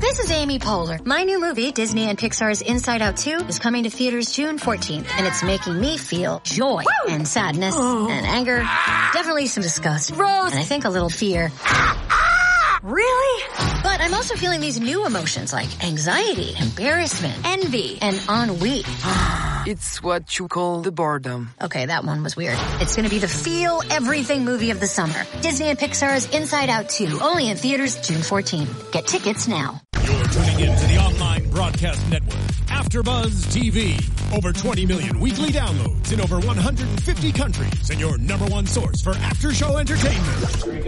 This is Amy Poehler. My new movie, Disney and Pixar's Inside Out 2, is coming to theaters June 14th, and it's making me feel joy and sadness and anger, definitely some disgust, and I think a little fear. Really? But I'm also feeling these new emotions like anxiety, embarrassment, envy, and ennui. It's what you call the boredom. Okay, that one was weird. It's going to be the feel everything movie of the summer. Disney and Pixar's Inside Out 2, only in theaters June 14th. Get tickets now. You're tuning in to the online broadcast network, AfterBuzz TV. Over 20 million weekly downloads in over 150 countries, and your number one source for after-show entertainment.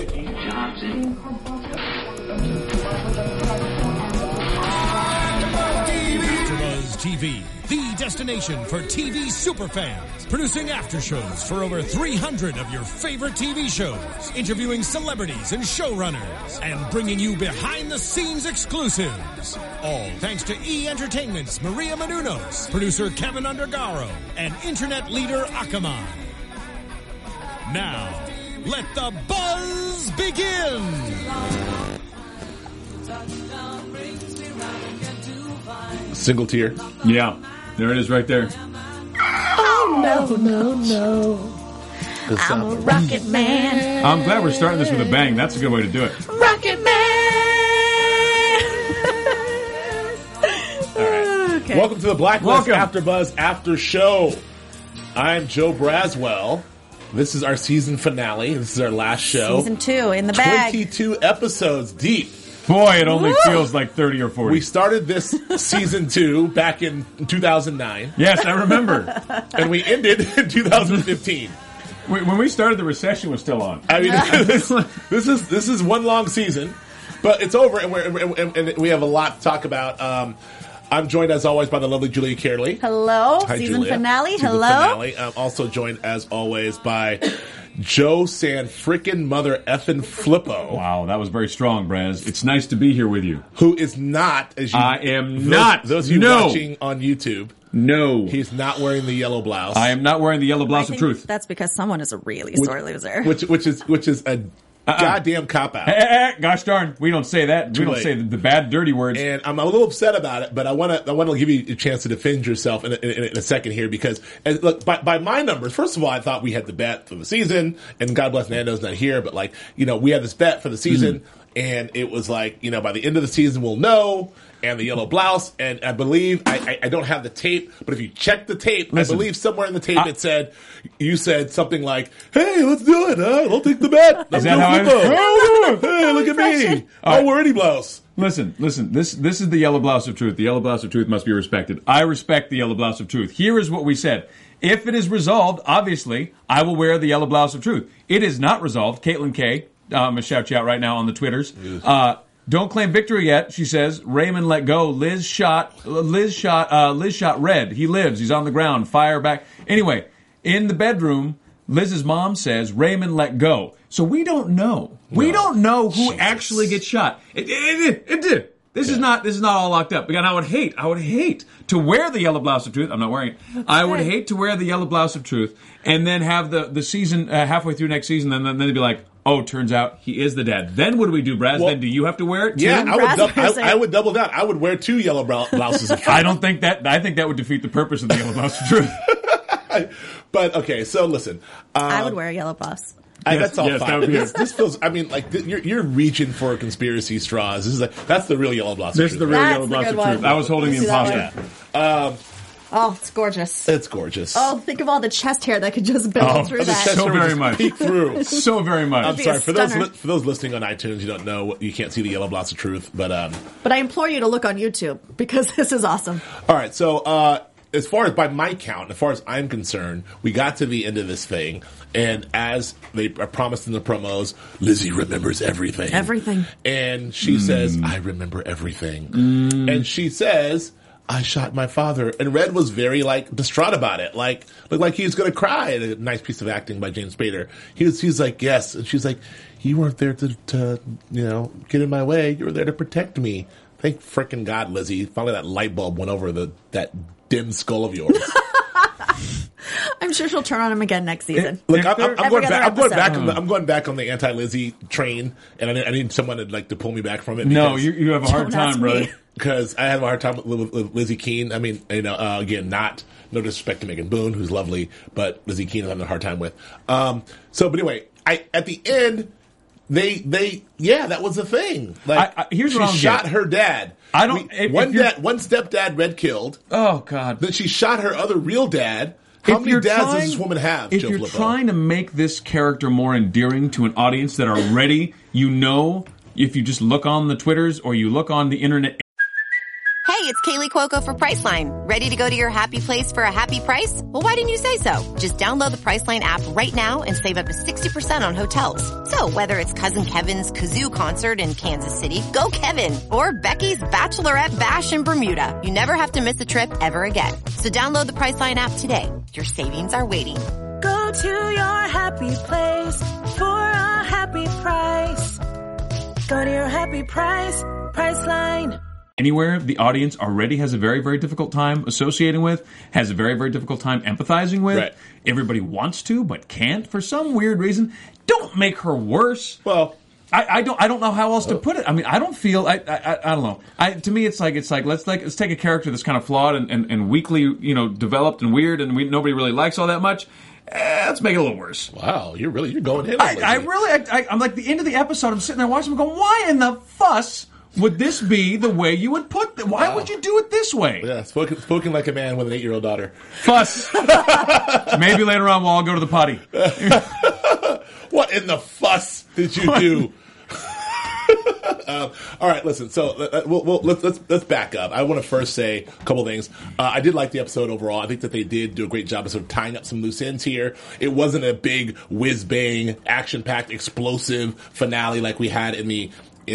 AfterBuzz TV, the destination for TV superfans. Producing aftershows for over 300 of your favorite TV shows. Interviewing celebrities and showrunners. And bringing you behind-the-scenes exclusives. All thanks to E! Entertainment's Maria Menounos, producer Kevin Undergaro, and internet leader Akamai. Now, let the buzz begin! Single tier. Yeah, there it is right there. Oh, no. I'm a rocket man. I'm glad we're starting this with a bang. That's a good way to do it. Rocket man! All right. Okay. Welcome to the Blacklist AfterBuzz After Show. I'm Joe Braswell. This is our season finale. This is our last show. Season 2 in the bag. 22 episodes deep. Boy, it only feels like 30 or 40. We started this season 2 back in 2009. Yes, I remember. And we ended in 2015. When we started, the recession was still on. I mean, this is one long season, but it's over, and we have a lot to talk about. I'm joined, as always, by the lovely Julia Carely. Hello. Hi, season Julia. finale. Season Hello. Finale. I'm also joined, as always, by Joe San frickin' mother effin' Flippo. Wow, that was very strong, Braz. It's nice to be here with you. Who is not, as you... I am not. Those of you watching on YouTube... No. He's not wearing the yellow blouse. I am not wearing the yellow blouse of truth. That's because someone is a really sore loser. Which is a goddamn cop-out. Gosh darn, we don't say that. We don't say the bad, dirty words. And I'm a little upset about it, but I want to give you a chance to defend yourself in a second here, because look, by my numbers, first of all, I thought we had the bet for the season, and God bless Nando's not here, but we had this bet for the season, and it was by the end of the season we'll know. And the yellow blouse, and I believe, I don't have the tape, but if you check the tape, listen, I believe somewhere in the tape you said something like, hey, let's do it, I'll take the bet. Is that how hey, look at me. I'll wear any blouse. Listen, this is the yellow blouse of truth. The yellow blouse of truth must be respected. I respect the yellow blouse of truth. Here is what we said. If it is resolved, obviously, I will wear the yellow blouse of truth. It is not resolved. Caitlin K, I'm going to shout you out right now on the Twitters. Don't claim victory yet, she says. Raymond let go. Liz shot Red. He lives. He's on the ground. Fire back. Anyway, in the bedroom, Liz's mom says Raymond let go. So we don't know. We don't know who actually gets shot. It did. This is not all locked up. Again, I would hate to wear the yellow blouse of truth. I'm not wearing it. I would hate to wear the yellow blouse of truth and then have the season halfway through next season, and then they'd be like, oh, turns out he is the dad. Then what do we do, Braz? Well, then do you have to wear it too? Yeah, I would double down. I would wear 2 yellow blouses of truth. I think that would defeat the purpose of the yellow blouse of truth. But okay, so listen. I would wear a yellow blouse. That's all fine. This feels. I mean, you're reaching for conspiracy straws. That's the real yellow blouse. This is the real yellow blouse of truth. I was holding the imposter. Oh, it's gorgeous. It's gorgeous. Oh, think of all the chest hair that could just build through that. So very much. Peek through. So very much. I'm sorry for those listening on iTunes. You don't know. You can't see the yellow blouse of truth, but I implore you to look on YouTube because this is awesome. All right, so as far as by my count, as far as I'm concerned, we got to the end of this thing, and as they promised in the promos, Lizzie remembers everything. Everything. And she says, I remember everything. And she says, I shot my father. And Red was very, distraught about it. Looked like he was going to cry. A nice piece of acting by James Spader. He's like, yes. And she's like, you weren't there to get in my way. You were there to protect me. Thank frickin' God, Lizzie. Finally that light bulb went over that dim skull of yours. I'm sure she'll turn on him again next season. Look, I'm going back on the anti-Lizzie train, and I need someone to pull me back from it. No, you have a hard time, brother. Because I have a hard time with Lizzie Keene. I mean, again, no disrespect to Megan Boone, who's lovely, but Lizzie Keene I'm having a hard time with. But anyway, at the end, that was the thing. Here's what she shot her dad. One stepdad Red killed. Oh God! Then she shot her other real dad. How many dads does this woman have? If Joe you're Flippo? trying to make this character more endearing to an audience that are ready, if you just look on the Twitters or you look on the internet. Hey, it's Kaylee Cuoco for Priceline. Ready to go to your happy place for a happy price? Well, why didn't you say so? Just download the Priceline app right now and save up to 60% on hotels. So whether it's Cousin Kevin's Kazoo Concert in Kansas City, go Kevin, or Becky's Bachelorette Bash in Bermuda, you never have to miss a trip ever again. So download the Priceline app today. Your savings are waiting. Go to your happy place for a happy price. Go to your happy price, Priceline. Anywhere the audience already has a very, very difficult time associating with, has a very, very difficult time empathizing with. Right. Everybody wants to, but can't for some weird reason. Don't make her worse. Well, I don't know how else to put it. I mean, I don't feel. I don't know. To me, it's like let's take a character that's kind of flawed and weakly, developed and weird, and nobody really likes all that much. Let's make it a little worse. Wow, you're going in. I'm like the end of the episode. I'm sitting there watching. I'm going, why in the fuss would this be the way you would put it? Why would you do it this way? Yeah, spoken like a man with an 8-year-old daughter. Fuss. Maybe later on we'll all go to the potty. What in the fuss did you do? All right, listen. So let's back up. I want to first say a couple things. I did like the episode overall. I think that they did do a great job of sort of tying up some loose ends here. It wasn't a big whiz bang, action packed, explosive finale like we had in the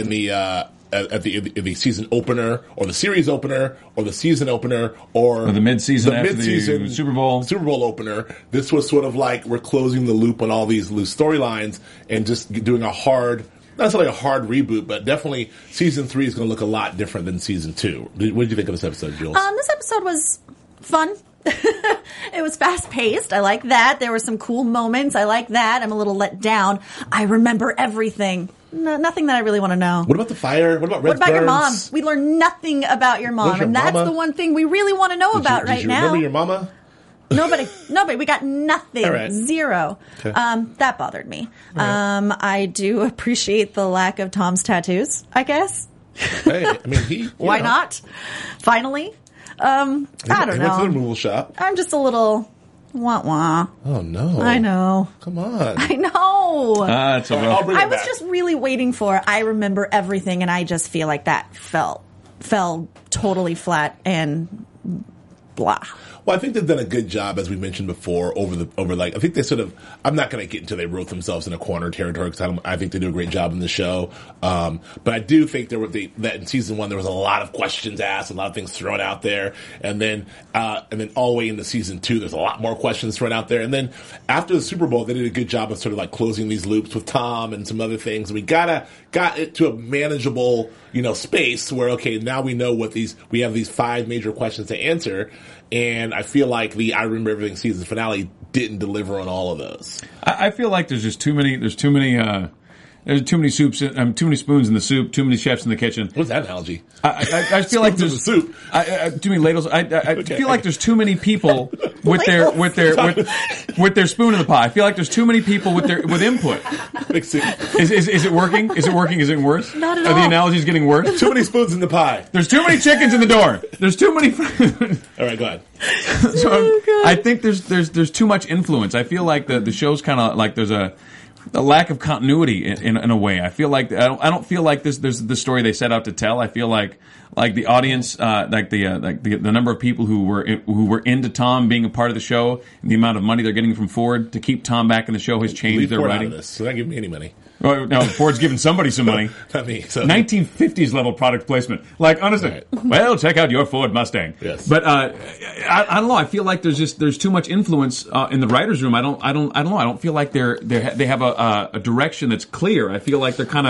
season opener, or the series opener, or the season opener, or the mid-season after the Super Bowl opener. This was sort of like we're closing the loop on all these loose storylines and just doing not necessarily a hard reboot, but definitely season 3 is going to look a lot different than season 2. What did you think of this episode, Jules? This episode was fun. It was fast-paced. I like that. There were some cool moments. I like that. I'm a little let down. I remember everything. Nothing that I really want to know. What about the fire? What about Red's What about burns? your mom? We learned nothing about your mom, and that's the one thing we really want to know about right now. Remember your mama? Nobody. We got nothing. All right. Zero. Okay. That bothered me. Right. I do appreciate the lack of Tom's tattoos, I guess. Hey, I mean, Why not? Finally. I don't know. He went to the removal shop. I'm just a little wah-wah. Oh, no. I know. Come on. I know. That's a rough. I was just really waiting for I remember everything, and I just feel like that fell totally flat and blah. Well, I think they've done a good job, as we mentioned before, I think they sort of, I'm not going to get until they wrote themselves in a corner territory, because I think they do a great job in the show. But I do think that in season 1, there was a lot of questions asked, a lot of things thrown out there. And then all the way into season 2, there's a lot more questions thrown out there. And then after the Super Bowl, they did a good job of sort of like closing these loops with Tom and some other things. We got it to a manageable, space where, okay, now we know we have these 5 major questions to answer. And I feel like the I Remember Everything season finale didn't deliver on all of those. I feel like there's just too many too many spoons in the soup, too many chefs in the kitchen. What's that analogy? I feel like there's soup. Too many ladles. I feel like there's too many people with their spoon in the pie. I feel like there's too many people with input. Is it working? Is it working? Is it worse? Not at all. Are the analogies getting worse? Too many spoons in the pie. There's too many chickens in the door. There's too many. All right, go ahead. So I think there's too much influence. I feel like the show's kind of like there's a lack of continuity in a way. I feel like I don't feel like there's the story they set out to tell. I feel like the audience, the number of people who were into Tom being a part of the show, and the amount of money they're getting from Ford to keep Tom back in the show has changed Leave their Ford writing. Out of this. So don't give me any money. Oh, no, Ford's giving somebody some money. Not me. So. 1950s level product placement. Like, honestly, right. Well, check out your Ford Mustang. Yes. But I don't know. I feel like there's too much influence in the writers' room. I don't know. I don't feel like they have a direction that's clear. I feel like they're kind of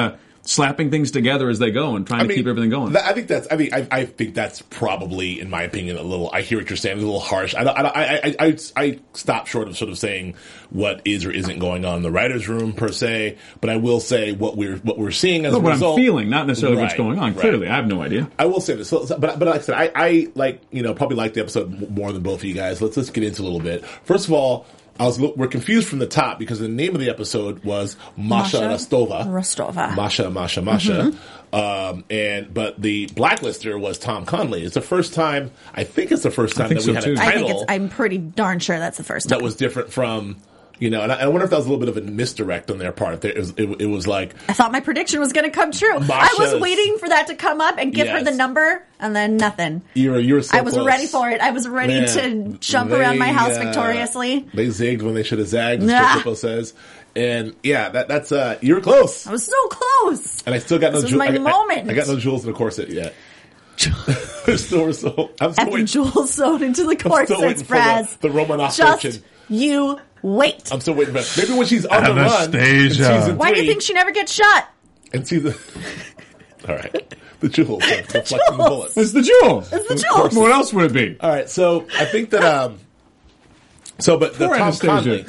slapping things together as they go and trying to keep everything going. I think that's probably, in my opinion, a little. I hear what you're saying. It's a little harsh. I stop short of sort of saying what is or isn't going on in the writers' room per se, but I will say what we're seeing as a result. What I'm feeling, not necessarily what's going on. Clearly, I have no idea. I will say this, but like I said, I probably like the episode more than both of you guys. Let's get into a little bit. First of all, we're confused from the top because the name of the episode was Masha Rostova. Masha. Mm-hmm. But the blacklister was Tom Conley. It's the first time, I think it's the first time that we had a title. I'm pretty darn sure that's the first time. That was different from, and I wonder if that was a little bit of a misdirect on their part. It was like, I thought my prediction was going to come true. I was waiting for that to come up and give her the number, and then nothing. You were so I was close. ready for it. I was ready to jump around my house victoriously. They zigged when they should have zagged, as Triple says. And that's you were close. I was so close. And I still got no jewels. My moment. I got no jewels in the corset yet. I'm still waiting. Jewels sewn into the corsets, Braz. The Romanov Just fortune. You wait. I'm still waiting for that. Maybe when she's on the run in season 3. Why do you think she never gets shot? And all right. The jewels are reflecting the bullets. It's the jewels. What else would it be? All right. So I think that but Tom Conley.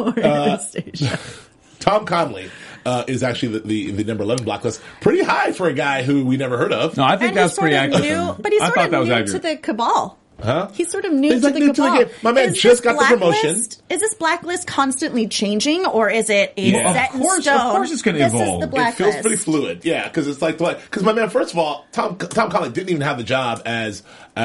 Tom Conley is actually the number 11 blacklist. Pretty high for a guy who we never heard of. No, I think that's pretty accurate. But he's sort of new to the cabal. Huh? He's sort of new to the cabal. My man just got the promotion. Is this blacklist constantly changing, or is it set in stone? Of course it's going to evolve. Is the blacklist. It feels pretty fluid. Yeah, because it's because my man, first of all, Tom Conley didn't even have the job as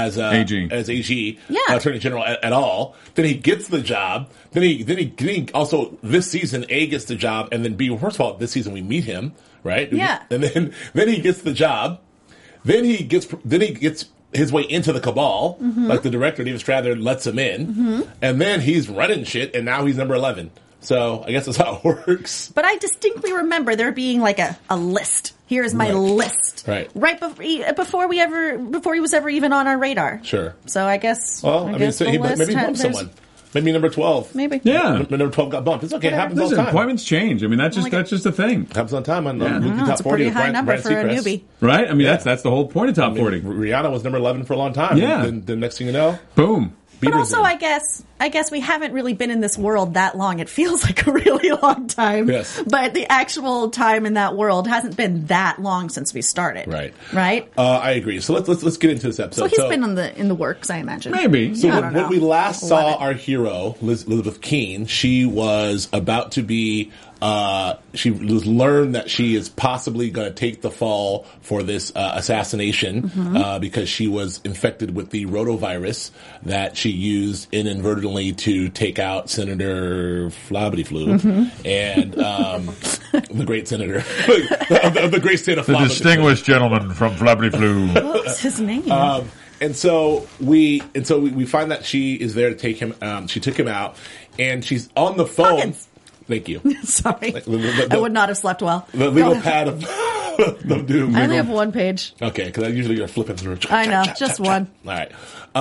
AG, Attorney General at all. Then he gets the job. Then he also this season A gets the job, and then B. First of all, this season we meet him, right? Yeah. And then he gets the job. Then he gets his way into the cabal, like the director, David Strathairn, lets him in, and then he's running shit, and now he's number 11. So I guess that's how it works. But I distinctly remember there being like a list. Here's my list. Right. Before he was ever even on our radar. Sure. So I guess. Well, maybe he bumped someone. Maybe number 12. Maybe. Yeah. Number 12 got bumped. It's okay. It happens all the time. Appointments change. I mean, that's just a thing. Happens on time on Weekly Top That's a 40. pretty high number for a newbie. Right? I mean, that's the whole point of Top 40. Rihanna was number 11 for a long time. Yeah. Then the next thing you know, boom. But also, I guess we haven't really been in this world that long. It feels like a really long time. Yes. But the actual time in that world hasn't been that long since we started. Right. Right? I agree. So let's get into this episode. So he's been in the works, I imagine. Maybe. So when we last saw our hero, Elizabeth Keene, she was about to be she was learned that she is possibly going to take the fall for this assassination because she was infected with the rotavirus that she used inadvertently to take out Senator Flabberty-Flu and the great senator of the great state of Flabberty-Flu. The distinguished gentleman from Flabberty-Flu. What was his name? And so we find that she is there to take him. She took him out, and she's on the phone. Hawkins. Thank you. Sorry. I would not have slept well. The legal pad of doom. I only have one page. Okay, because I usually are flipping through. I know, just one. All right.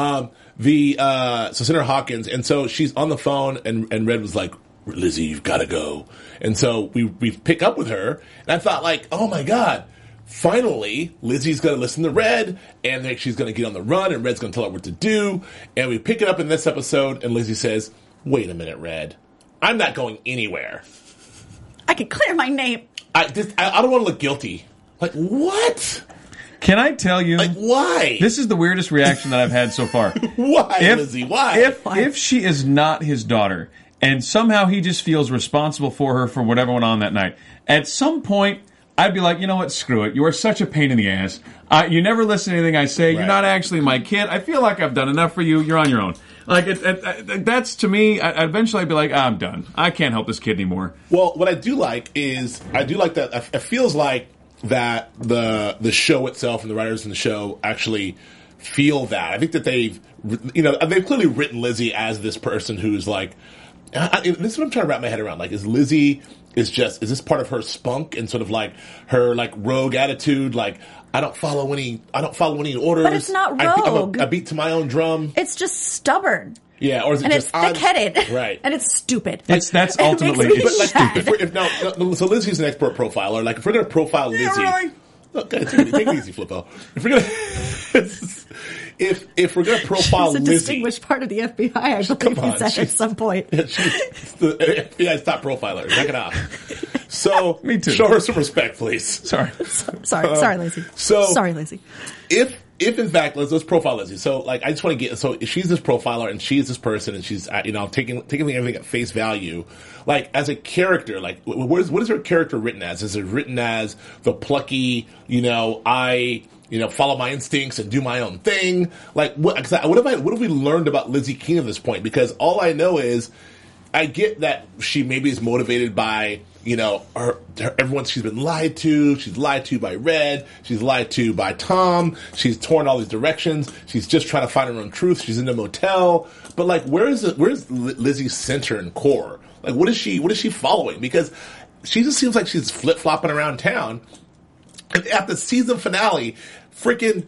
So Senator Hawkins, and so she's on the phone, and Red was like, Lizzie, you've got to go. And so we pick up with her, and I thought, like, oh my God, finally, Lizzie's going to listen to Red, and she's going to get on the run, and Red's going to tell her what to do. And we pick it up in this episode, and Lizzie says, wait a minute, Red. I'm not going anywhere. I can clear my name. I don't want to look guilty. Like, what? Can I tell you? Like, why? This is the weirdest reaction that I've had so far. Why, Lizzie? Why? If she is not his daughter, and somehow he just feels responsible for her for whatever went on that night, at some point, I'd be like, you know what? Screw it. You are such a pain in the ass. You never listen to anything I say. Right. You're not actually my kid. I feel like I've done enough for you. You're on your own. Like, that's, to me, eventually I'd be like, I'm done. I can't help this kid anymore. Well, what I do like that it feels like that the show itself and the writers in the show actually feel that. I think that they've clearly written Lizzie as this person who's like, this is what I'm trying to wrap my head around. Like, is Lizzie is this part of her spunk and sort of like her like rogue attitude? Like, I don't follow any orders. But it's not rogue. I beat to my own drum. It's just stubborn. Yeah, or is it and just it's thick-headed, right? And it's stupid. That's ultimately it's stupid. So Lizzie's an expert profiler. Like, if we're going to profile Lizzie, really? Okay, take it easy, Flippo. If we're gonna if we're gonna profile She's a Lizzie, distinguished part of the FBI, I believe you said at some point. She's the FBI's top profiler. Knock it off. So Me too. Show her some respect, please. Sorry, sorry, Lizzie. Sorry, Lizzie. If in fact, let's profile Lizzie. So, like, I just want to get, so if she's this profiler and she's this person and she's, taking everything at face value, like, as a character, like, what is her character written as? Is it written as the plucky, I follow my instincts and do my own thing? Like, what have we learned about Lizzie King at this point? Because all I know is, I get that she maybe is motivated by, everyone she's been lied to. She's lied to by Red. She's lied to by Tom. She's torn all these directions. She's just trying to find her own truth. She's in a motel. But like, where's Lizzie's center and core? Like, what is she following? Because she just seems like she's flip-flopping around town. And at the season finale, freaking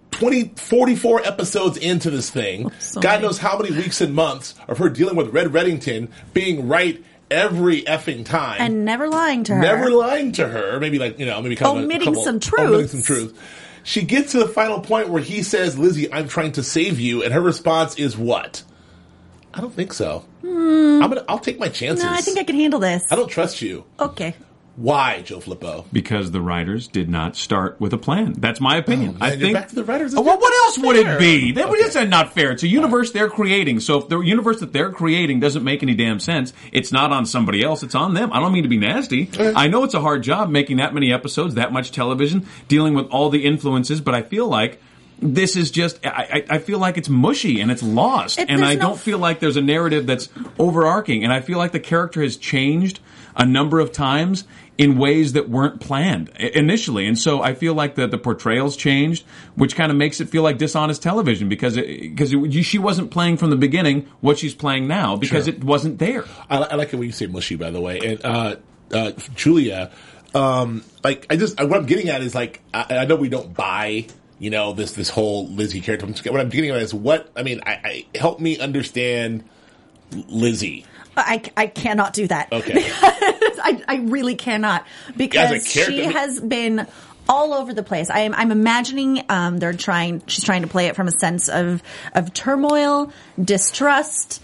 44 episodes into this thing, God knows how many weeks and months of her dealing with Red Reddington being right every effing time. And never lying to her. Maybe like, maybe omitting some truth. She gets to the final point where he says, Lizzie, I'm trying to save you. And her response is what? I don't think so. I'll take my chances. No, I think I can handle this. I don't trust you. Okay. Why, Joe Flippo? Because the writers did not start with a plan. That's my opinion. I think back to the writers. Well, what else would it be? That's not fair. It's a universe they're creating. So if the universe that they're creating doesn't make any damn sense, it's not on somebody else. It's on them. I don't mean to be nasty. I know it's a hard job making that many episodes, that much television, dealing with all the influences, but I feel like this is just, I feel like it's mushy and it's lost. And I don't feel like there's a narrative that's overarching. And I feel like the character has changed a number of times in ways that weren't planned initially. And so I feel like the portrayals changed, which kind of makes it feel like dishonest television because she wasn't playing from the beginning what she's playing now because it wasn't there. I like it when you say mushy, by the way. And Julia, what I'm getting at is like, I know we don't buy this whole Lizzie character. What I'm getting at is help me understand Lizzie. I cannot do that. Okay. I really cannot because she has been all over the place. I'm imagining she's trying to play it from a sense of turmoil, distrust,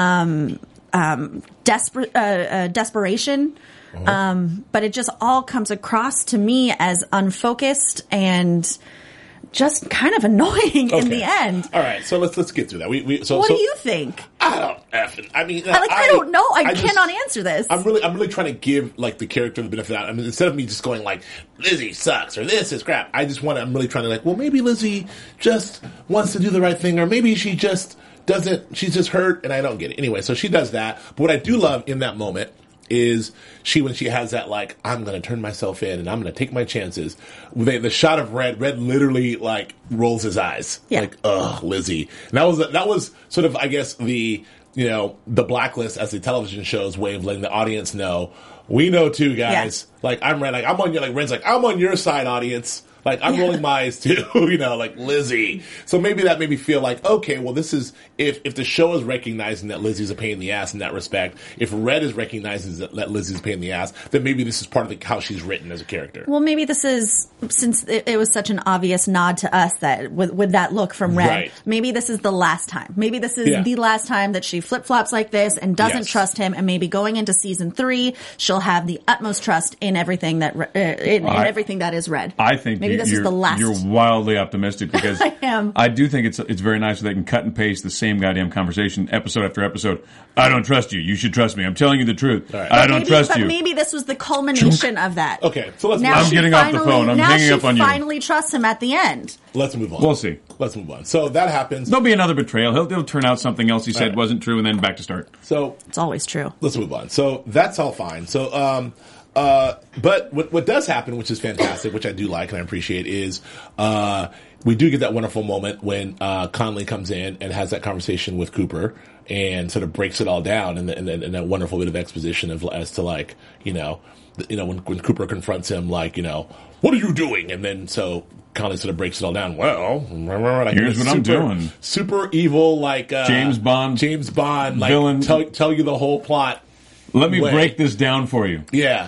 desperation. But it just all comes across to me as unfocused and just kind of annoying in the end. All right, so let's get through that. What do you think? I don't effing. I don't know. I cannot answer this. I'm really trying to give like the character the benefit of the doubt. I mean, instead of me just going like Lizzie sucks or this is crap, I'm really trying to like, well, maybe Lizzie just wants to do the right thing, or maybe she just doesn't. She's just hurt, and I don't get it. Anyway, so she does that. But what I do love in that moment is when she has that like, I'm going to turn myself in and I'm going to take my chances. The shot of Red literally like rolls his eyes. Yeah. Like, ugh, Lizzie. And that was sort of, I guess, the Blacklist as the television show's way of letting the audience know, we know too, guys. Yeah. Like, I'm Red, like, I'm on your, like, Red's like, I'm on your side, audience. Like, I'm rolling my eyes too, like Lizzie. So maybe that made me feel like, okay, well, this is, if the show is recognizing that Lizzie's a pain in the ass in that respect, if Red is recognizing that Lizzie's a pain in the ass, then maybe this is part of how she's written as a character. Well, maybe this is, since it was such an obvious nod to us that with that look from Red, maybe this is the last time. Maybe this is the last time that she flip-flops like this and doesn't trust him, and maybe going into season 3, she'll have the utmost trust in everything that, in everything that is Red. I think maybe this is the last. You're wildly optimistic because I am. I do think it's very nice that they can cut and paste the same goddamn conversation episode after episode. I don't trust you. You should trust me. I'm telling you the truth. Right. I don't trust you. But maybe this was the culmination of that. Okay, so let's. I'm getting off the phone. I'm hanging up on you. Now she finally trusts him at the end. Let's move on. We'll see. Let's move on. So that happens. There'll be another betrayal. He'll turn out something else he said wasn't true, and then back to start. So it's always true. Let's move on. So that's all fine. So but what does happen, which is fantastic, which I do like and I appreciate, is we do get that wonderful moment when Connolly comes in and has that conversation with Cooper and sort of breaks it all down, and that wonderful bit of exposition as to like when Cooper confronts him, like what are you doing, and then so Connolly sort of breaks it all down. Well, like, here's what I'm doing. Super evil, like James Bond, like villain. Tell you the whole plot. Let me break this down for you. Yeah.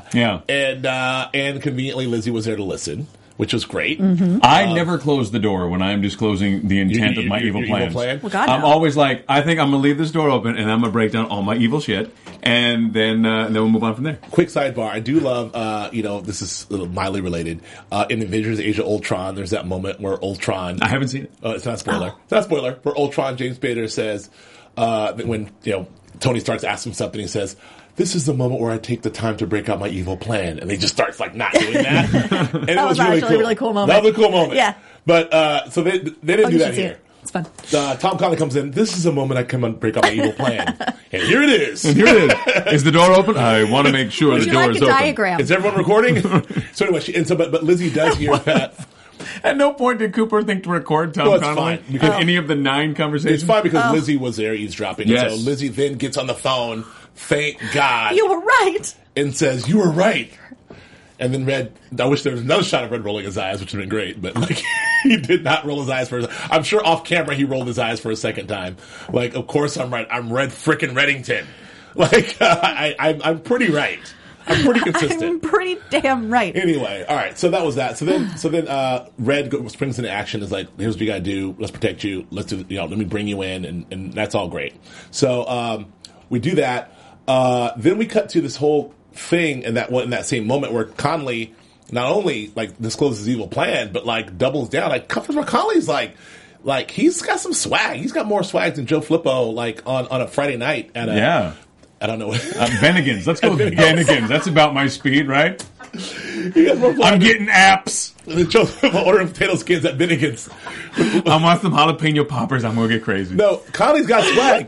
And conveniently, Lizzie was there to listen, which was great. Mm-hmm. I never close the door when I am disclosing the intent of my evil plans. Plan? Well, God, I'm no. always like, I think I'm going to leave this door open and I'm going to break down all my evil shit, and then we'll move on from there. Quick sidebar. I do love, this is a little mildly related. In Avengers Age of Ultron, there's that moment where Ultron... I haven't seen it. It's not a spoiler. It's not a spoiler. Where Ultron, James Spader says, when Tony starts asking something, he says, this is the moment where I take the time to break out my evil plan. And he just starts like not doing that. And it was actually a really cool moment. That was a cool moment. Yeah. But, so they didn't do that here. It's fun. Tom Connolly comes in. This is the moment I come and break out my evil plan. And here it is. Is the door open? I want to make sure the door is open. Diagram? Is everyone recording? So anyway, but Lizzie does hear that. At no point did Cooper think to record Tom Connolly in any of the 9 conversations. It's fine because Lizzie was there eavesdropping. Yes. And so Lizzie then gets on the phone, thank God. You were right. And says, you were right. And then Red, I wish there was another shot of Red rolling his eyes, which would have been great, but like, he did not roll his eyes for I'm sure off camera he rolled his eyes for a second time. Like, of course I'm right. I'm Red frickin' Reddington. Like, I'm pretty right. I'm pretty consistent. I'm pretty damn right. Anyway, all right. So that was that. So then, Red springs into action. Is like, here's what you got to do. Let's protect you. Let's do. Let me bring you in, and that's all great. So we do that. Then we cut to this whole thing in that same moment where Connolly not only like discloses his evil plan, but like doubles down. Like Connolly's like he's got some swag. He's got more swag than Joe Flippo like on a Friday night at a. I don't know. Bennigan's. Let's go with Bennigan's. That's about my speed, right? I'm getting apps. Joe Flippo ordering potato skins at Bennigan's. I want some jalapeno poppers. I'm going to get crazy. No, Connolly's got swag.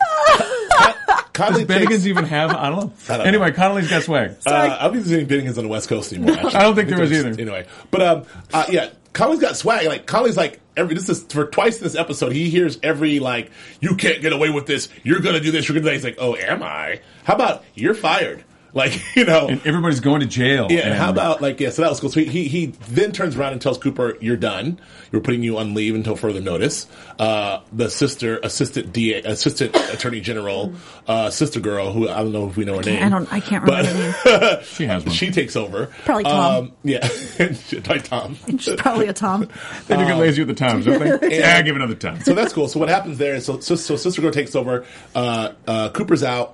Does Bennigan's even have? I don't know. Anyway, Connolly's got swag. I don't think there's any Bennigan's on the West Coast anymore. Actually. I don't think there is either. Anyway, but Connolly's got swag. Like Connolly's like this is for twice in this episode. He hears every like, you can't get away with this. You're gonna do this. You're gonna do that. He's like, oh, am I? How about you're fired? Like, and everybody's going to jail. Yeah, and how about so that was cool. So he then turns around and tells Cooper, you're done. We're putting you on leave until further notice. The assistant attorney general, sister girl, who I don't know if we know her name. I can't remember her name. She has one. She takes over. Probably Tom. Probably Tom. She's probably a Tom. They do get lazy with the times, don't they? Yeah, give it another time. So that's cool. So what happens there is, so sister girl takes over. Cooper's out.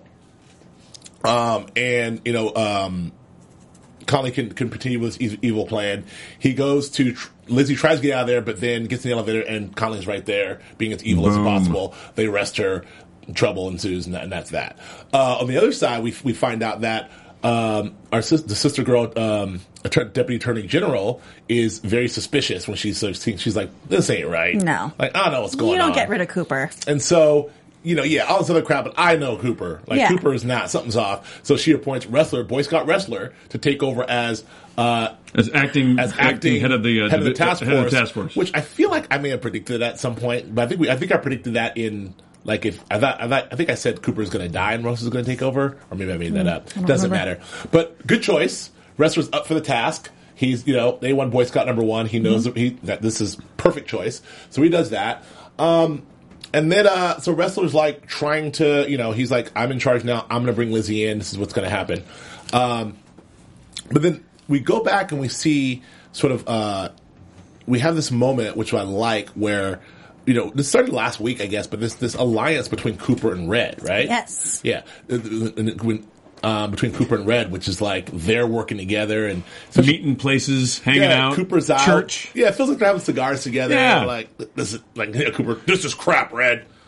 Connolly can continue with his evil plan. He goes to Lizzie tries to get out of there, but then gets in the elevator, and Connolly's right there, being as evil as possible. They arrest her. Trouble ensues, and that's that. On the other side, we find out that the sister girl, deputy attorney general, is very suspicious when she's like, this ain't right. No, like I don't know what's going on. You don't get rid of Cooper, and so. All this other crap, but I know Cooper. Cooper is not. Something's off. So she appoints Boy Scout Wrestler, to take over as acting head of the task force. Which I feel like I may have predicted at some point, but I think I predicted that in like if I think I said Cooper is going to die and Russ is going to take over, or maybe I made that up. Doesn't matter. But good choice. Wrestler's up for the task. He's they won Boy Scout number 1. He knows that this is perfect choice, so he does that. And then, so Wrestler's like trying to, he's like, I'm in charge now. I'm going to bring Lizzie in. This is what's going to happen. But then we go back and we see sort of, we have this moment, which I like, where, this started last week, I guess, but this alliance between Cooper and Red, right? Yes. Yeah. Between Cooper and Red, which is like they're working together and meeting places, hanging out. Cooper's out. Church. Yeah, it feels like they're having cigars together. Yeah. Like this is Cooper. This is crap, Red.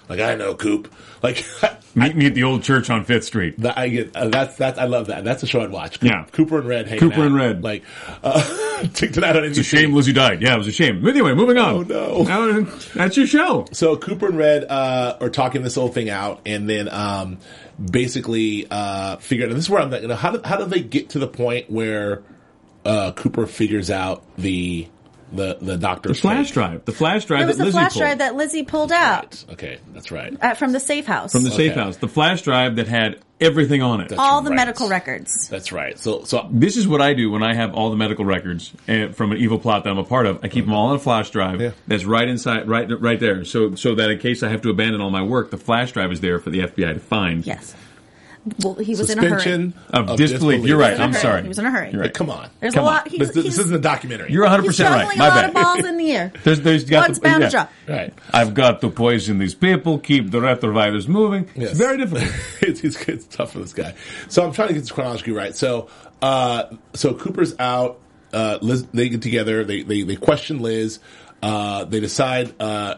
Like, I know, Coop. Like, Meet me at the old church on 5th Street. I love that. That's a show I'd watch. Cooper and Red hanging Cooper out. and Red. Like, tonight on NBC. It's a shame Lizzie died. Yeah, it was a shame. Anyway, moving on. Oh, no. That's your show. So Cooper and Red are talking this whole thing out, and then basically figure out, and this is where I'm like, how do they get to the point where Cooper figures out the doctor's flash drive. The flash drive it was that the Lizzie flash pulled. drive that Lizzie pulled out. Right. Okay, that's right. From the safe house. From the safe house. The flash drive that had everything on it. That's all the right. medical records. That's right. So this is what I do when I have all the medical records from an evil plot that I'm a part of. I keep them all on a flash drive that's right inside, right there. So that in case I have to abandon all my work, the flash drive is there for the FBI to find. Yes. Well, he was in a hurry. suspension of disbelief. You're right. I'm sorry. He was in a hurry. You're right. Come on. There's Come a lot. on. This isn't a documentary. You're 100% He's right. juggling My a lot bad. of balls in the air. There's got One's bound to drop. Right. I've got to poison these people, keep the retrovirus moving. Yes. It's very difficult. it's tough for this guy. So I'm trying to get this chronologically right. So Cooper's out. Liz, they get together. They question Liz. They decide.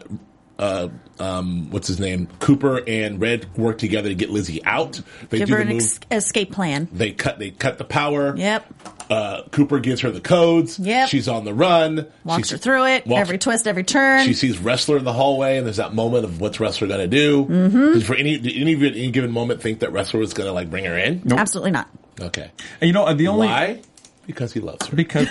What's his name? Cooper and Red work together to get Lizzie out. They Give do her the an move. escape plan. They cut the power. Yep. Cooper gives her the codes. Yep. She's on the run. Walks her through it. Every twist, every turn. She sees Wrestler in the hallway, and there's that moment of what's Wrestler going to do. Mm-hmm. Did any of you at any given moment think that Wrestler was going to like bring her in? Nope. Absolutely not. Okay. And the only Why? Because he loves her. Because.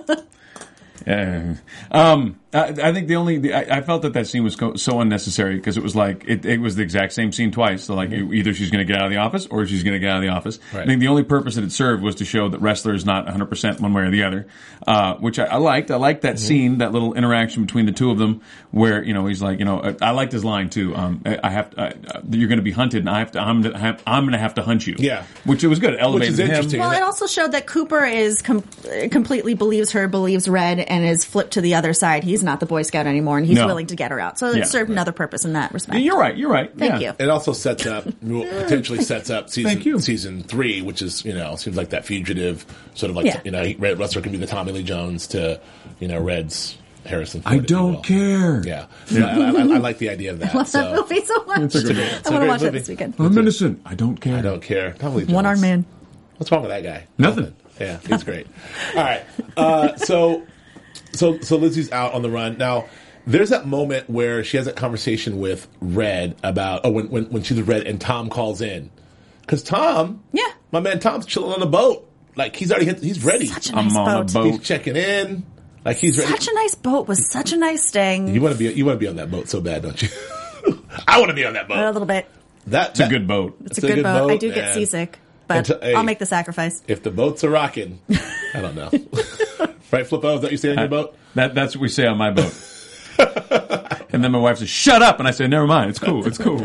I think I felt that scene was so unnecessary because it was like it was the exact same scene twice. So like either she's going to get out of the office or she's going to get out of the office. Right. I think the only purpose that it served was to show that Wrestler is not 100% one way or the other, which I liked. I liked that scene, that little interaction between the two of them, where he's like, I liked his line too. You're going to be hunted, and I'm going to have to hunt you. Yeah, which it was good. It elevated which is interesting. Well, it also showed that Cooper is completely believes Red, and is flipped to the other side. He's not the Boy Scout anymore, and he's willing to get her out. So it served another purpose in that respect. You're right. Thank you. It also potentially sets up season 3, which is seems like that fugitive sort of like Red Wrestler can be the Tommy Lee Jones to Red's Harrison Ford. I don't care. Yeah. I like the idea of that. I love that movie so much. It's a good I want to watch it this weekend. I'm innocent. I don't care. I don't care. Tommy Lee Jones. One-armed man. What's wrong with that guy? Nothing. Yeah, he's great. All right. So Lizzie's out on the run. Now, there's that moment where she has that conversation with Red about, when she's with Red and Tom calls in. Because Tom, my man Tom's chilling on a boat. Like, he's ready. Such a nice I'm on a boat. He's checking in. Like, he's ready. Such a nice boat with such a nice sting. You want to be on that boat so bad, don't you? I want to be on that boat. A little bit. It's a good boat. It's a good boat. I do get seasick, but I'll make the sacrifice. If the boats are rocking, I don't know. Right, Flippo? Is that what you say on your boat? That's what we say on my boat. And then my wife says, "Shut up!" And I say, "Never mind. It's cool. It's cool."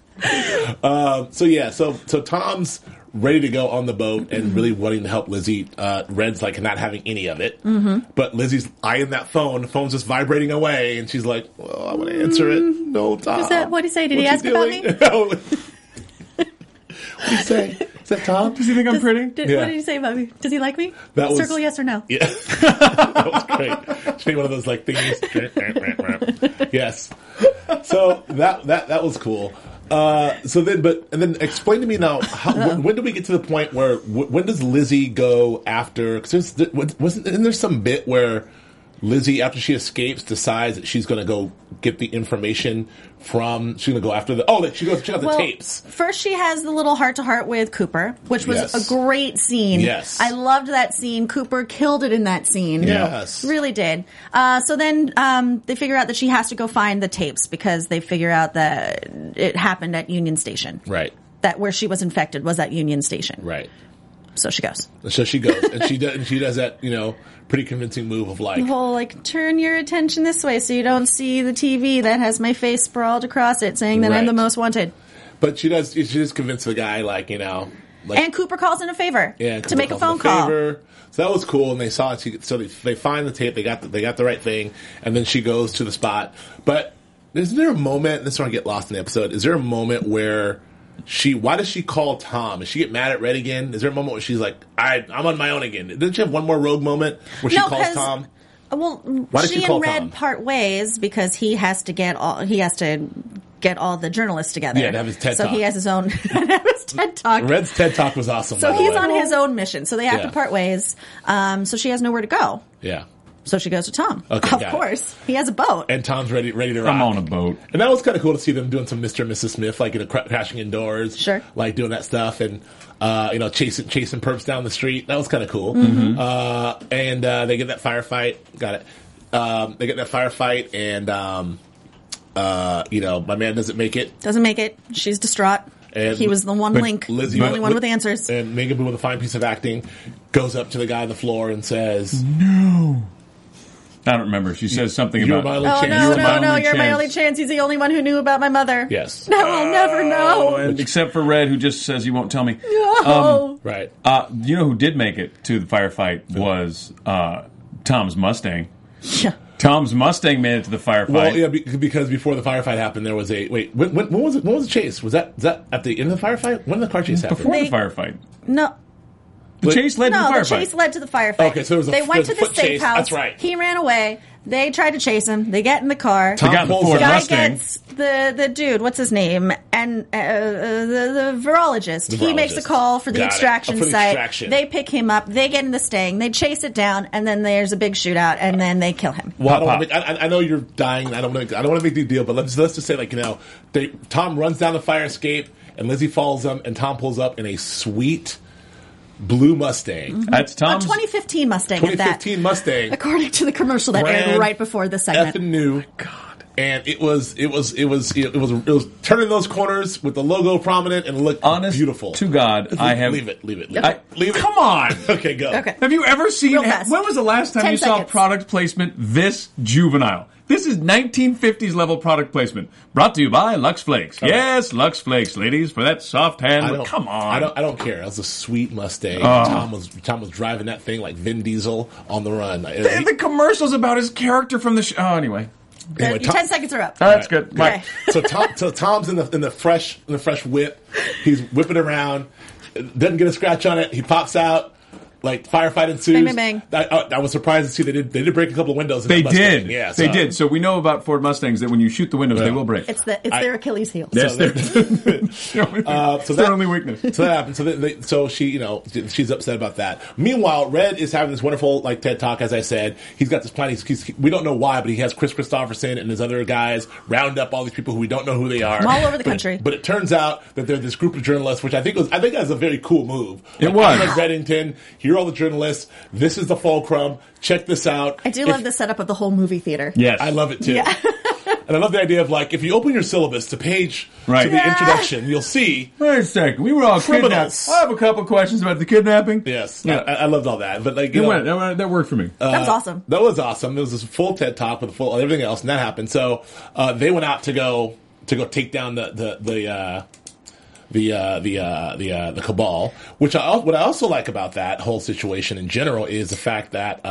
So Tom's ready to go on the boat and really wanting to help Lizzie. Red's like not having any of it, but Lizzie's eyeing that phone. The phone's just vibrating away, and she's like, "Well, I want to answer it." No, Tom. What did he say? Did he ask about me? What did he say? Is that Tom? Does he think I'm pretty? What did he say about me? Does he like me? That was, circle yes or no. Yeah, that was great. She made one of those like thingies. Yes. So that was cool. And then explain to me now, when do we get to the point where, when does Lizzie go after, because isn't there some bit where Lizzie, after she escapes, decides that she's going to go get the information she's going to go after she goes check out the tapes. First she has the little heart-to-heart with Cooper, which was a great scene. Yes. I loved that scene. Cooper killed it in that scene. Yes. Really did. So then they figure out that she has to go find the tapes because they figure out that it happened at Union Station. Right. That where she was infected was at Union Station. Right. So she goes. And she does that, pretty convincing move of like, the whole turn your attention this way so you don't see the TV that has my face sprawled across it saying that I'm the most wanted. But she just convinced the guy and Cooper calls in a favor to make a phone call. So that was cool, and they saw it. So they find the tape. They got the right thing, and then she goes to the spot. But is there a moment? This is where I get lost in the episode. Is there a moment where why does she call Tom? Does she get mad at Red again? Is there a moment where she's like, I'm on my own again? Didn't she have one more rogue moment where she calls Tom? Well, Why did she call and Red Tom? part ways because he has to get all the journalists together. Yeah, to have his TED so Talk. he has his own his TED Talk. Red's TED Talk was awesome. So by the he's way. on his own mission. So they have Yeah. to part ways. So she has nowhere to go. Yeah. So she goes to Tom. Okay, of got it. course. He has a boat. And Tom's ready to rock. I'm on a boat. And that was kind of cool to see them doing some Mr. and Mrs. Smith, like, crashing indoors. Sure. Like, doing that stuff and, chasing perps down the street. That was kind of cool. Mm-hmm. And they get that firefight. Got it. They get that firefight and, my man doesn't make it. Doesn't make it. She's distraught. And he was the one link. Lizzie, the only one with answers. And Megan Boone, with a fine piece of acting, goes up to the guy on the floor and says, No. I don't remember. She says something "You're about... my only Oh, chance." no, You're my no, only you're my chance. only chance. He's the only one who knew about my mother. Yes. No, I'll never know. And except for Red, who just says he won't tell me. No. Right. You know who did make it to the firefight was Tom's Mustang. Yeah. Tom's Mustang made it to the firefight. Well, yeah, because before the firefight happened, there was a when was it? When was the chase? Was that at the end of the firefight? When did the car chase happen? Before the firefight. No. The chase led to the No, firefight. the chase led to the firefight. Okay, so there was they went to the foot safe chase. house. That's right. He ran away. They tried to chase him. They get in the car. They got in the pulls Ford up. Guy Mustang. gets the dude. What's his name? And the virologist. The He makes a virologist. call for the Got it. extraction For the site. extraction. They pick him up. They get in the Stang. They chase it down, and then there's a big shootout, and then they kill him. Well, I, don't Pop, wanna make, I know you're dying. I don't want to make a big deal, but let's just say, like, Tom runs down the fire escape, and Lizzie follows him, and Tom pulls up in a sweet blue Mustang. That's A Tom's... 2015 Mustang. at that. 2015 Mustang. According to the commercial that Brand aired right before the segment. Effing new. God. And it was turning those corners with the logo prominent and it looked Honest beautiful. to God, I have... Leave it. Leave it. Come on! Okay, go. Okay. Have you ever seen... Real fast. When was the last time 10 you saw seconds. product placement this juvenile? This is 1950s level product placement. Brought to you by Lux Flakes. Yes, Lux Flakes, ladies, for that soft hand. Come on. I don't care. That was a sweet Mustang. Tom was driving that thing like Vin Diesel on the run. The commercials about his character from the show. Oh, anyway. Anyway, Your 10 seconds are up. That's good. Okay. So Tom's in the fresh whip. He's whipping around. Doesn't get a scratch on it. He pops out. Like, firefight ensues. Bang, bang, bang. I was surprised to see they did break a couple of windows. In They that Mustang. did. Yeah, They did. So we know about Ford Mustangs that when you shoot the windows, they will break. It's their Achilles heel. Yes, So it's their only weakness. So that happened. So she, she's upset about that. Meanwhile, Red is having this wonderful TED Talk. As I said, he's got this plan. We don't know why, but he has Chris Christopherson and his other guys round up all these people who we don't know who they are From all over the country. But it turns out that they're this group of journalists, which I think that was a very cool move. It was. I'm at Reddington. Here are all the journalists. This is the fulcrum. Check this out. I do love the setup of the whole movie theater. Yes. I love it too. Yeah. And I love the idea of if you open your syllabus to page to the introduction, you'll see. Wait a second. We were all Criminals. kidnapped. I have a couple questions about the kidnapping. Yes, Yeah. I loved all that. But That worked for me. That was awesome. that was awesome. It was this full TED Talk with full everything else, and that happened. So they went out to go take down the cabal. What I also like about that whole situation in general is the fact that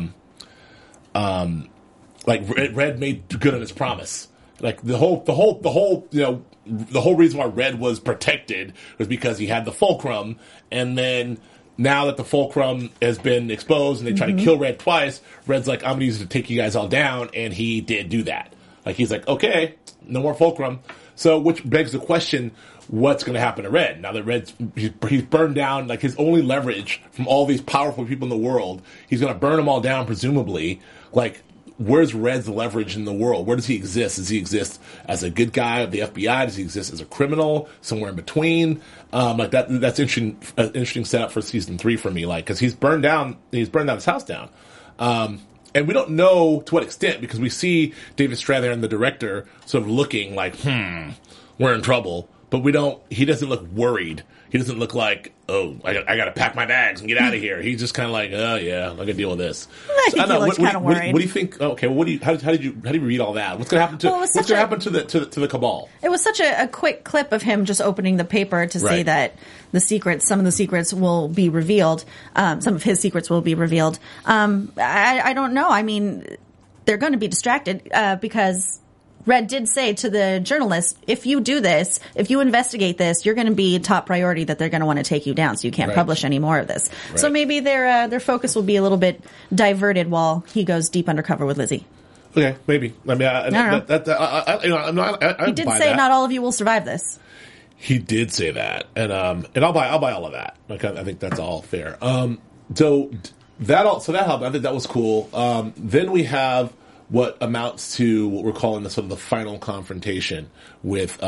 Red made good on his promise. Like the whole reason why Red was protected was because he had the fulcrum, and then now that the fulcrum has been exposed and they try to kill Red twice, Red's like, I'm gonna use it to take you guys all down, and he did do that. Like, he's like, okay, no more fulcrum. So, which begs the question, what's going to happen to Red? Now that he's burned down, like, his only leverage from all these powerful people in the world, he's going to burn them all down, presumably. Like, where's Red's leverage in the world? Where does he exist? Does he exist as a good guy of the FBI? Does he exist as a criminal? Somewhere in between? That's interesting setup for season 3 for me, because he's burned down his house down. And we don't know to what extent, because we see David Strathairn, the director, sort of looking like, we're in trouble. But he doesn't look worried. He doesn't look like, oh, I got to pack my bags and get out of here. He's just kind of like, oh yeah, I got to deal with this. I think he looks kind of worried. What do you think? Okay, well, how did you read all that? What's going to happen to the cabal? It was such a quick clip of him just opening the paper to say that some of the secrets will be revealed. Some of his secrets will be revealed. I don't know. I mean, they're going to be distracted because Red did say to the journalist, if you do this, if you investigate this, you're going to be top priority that they're going to want to take you down, so you can't publish any more of this. Right. So maybe their focus will be a little bit diverted while he goes deep undercover with Lizzie. Okay, maybe. I mean, I he did say not all of you will survive this. He did say that, and I'll buy all of that. Like, I think that's all fair. So that happened. I think that was cool. Then we have what amounts to what we're calling the sort of the final confrontation with